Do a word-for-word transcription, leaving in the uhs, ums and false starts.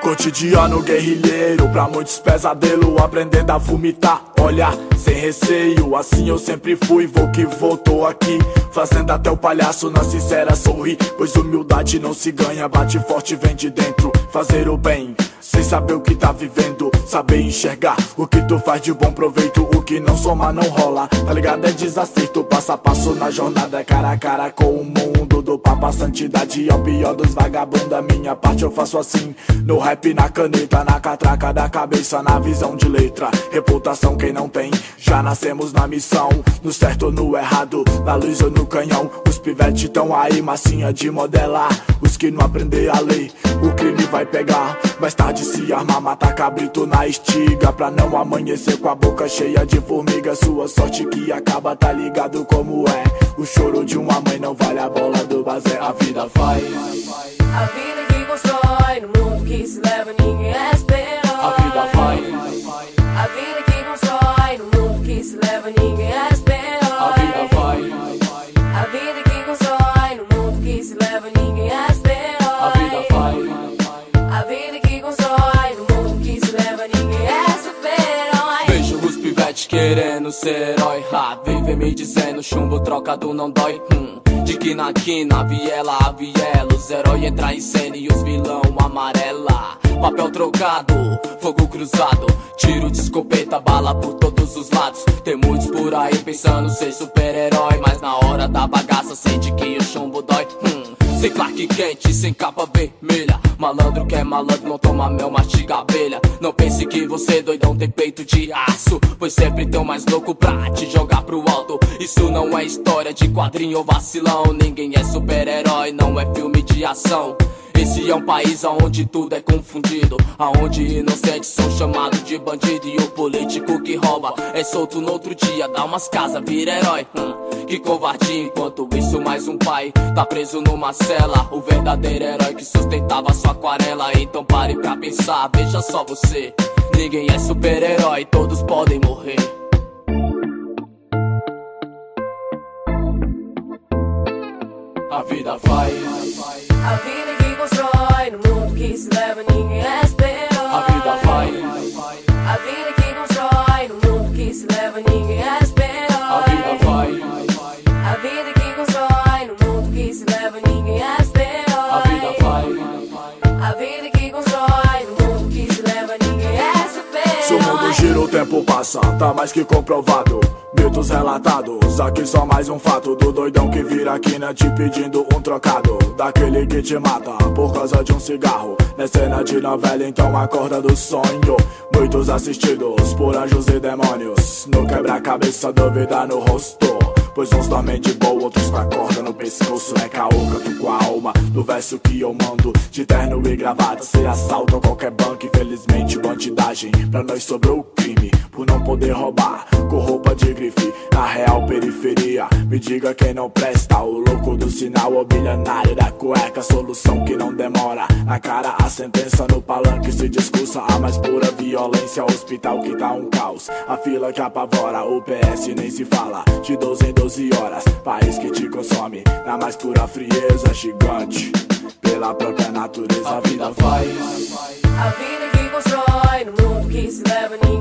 Cotidiano guerrilheiro, pra muitos pesadelo, aprendendo a vomitar, olha, sem receio. Assim eu sempre fui, vou que vou, tô aqui, fazendo até o palhaço na sincera sorrir. Pois humildade não se ganha, bate forte, vem de dentro. Fazer o bem, sem saber o que tá vivendo, saber enxergar o que tu faz de bom proveito. O que não soma não rola, tá ligado? É desacerto, passo a passo na jornada, cara a cara com o mundo. Do papo a santidade é o pior dos vagabundos. A minha parte eu faço assim, no rap, na caneta, na catraca da cabeça, na visão de letra. Reputação quem não tem, já nascemos na missão, no certo ou no errado, na luz ou no canhão. Os pivetes tão aí, massinha de modelar. Os que não aprender a lei, o crime vai pegar. Mais tarde se armar, matar cabrito na estiga, pra não amanhecer com a boca cheia de formiga. Sua sorte que acaba, tá ligado como é. O choro de uma mãe não vale a bola do bazé. A vida vai, a vida que constrói no mundo que se leva, ninguém é esperou. a vida vai, a vida que constrói no mundo que se leva, ninguém é esperou. a vida vai, a vida que constrói no mundo que se leva, ninguém é esperou. a vida vai, a vida que constrói no mundo que se leva, ninguém é super-herói. Vejo os pivetes querendo ser herói, ha, vive me dizendo chumbo trocado não dói, hum. De quina a quina, viela a viela, os heróis entram em cena e os vilão amarela. Papel trocado, fogo cruzado, tiro de escopeta, bala por todos os lados. Tem muitos por aí pensando ser super-herói, mas na hora da bagaça sente que o chumbo dói, hum. Sem Clark Kent, sem capa vermelha, malandro que é malandro não toma mel, mastiga abelha. Não pense que você doidão tem peito de aço, pois sempre tem um mais louco pra te jogar pro alto. Isso não é história de quadrinho ou vacilão, ninguém é super-herói, não é filme de ação. Esse é um país onde tudo é confundido, aonde inocentes são chamados de bandido. E o político que rouba é solto no outro dia, dá umas casas, vira herói, hum. Que covardia, enquanto isso mais um pai tá preso numa cela. O verdadeiro herói que sustentava sua aquarela. Então pare pra pensar, veja só você, ninguém é super-herói, todos podem morrer. a vida vai, A vida que constrói no mundo que se leva, ninguém é esperou. a vida vai, a vida que constrói no mundo que se leva, ninguém é esperou. a vida vai, a vida que constrói no mundo que se leva, ninguém é esperou. a vida vai. a vida que constrói no mundo que se leva, ninguém é Se o mundo super-herói. gira, o tempo passa, tá mais que comprovado. Mitos relatados, aqui só mais um fato do doidão que vira a quina te pedindo um trocado. Daquele que te mata por causa de um cigarro. Não cena de novela, então acorda do sonho. Muitos assistidos por anjos e demônios. No quebra-cabeça, dúvida no rosto. Pois uns dormem de boa, outros com a corda no pescoço. É caô, canto com a alma do verso que eu mando. De terno e gravata, se assaltam qualquer banco. Infelizmente bandidagem, pra nós sobrou o crime. Por não poder roubar, com roupa de grife. Na real periferia, me diga quem não presta. O louco do sinal, o bilionário da cueca. Solução que não demora, na cara a sentença. No palanque se discursa a mais pura violência. Hospital que tá um caos, a fila que apavora. O P S nem se fala, de doze em doze horas. País que te consome, na mais pura frieza. Gigante, pela própria natureza. A vida vai, A vida que constrói no mundo que se leva, ninguém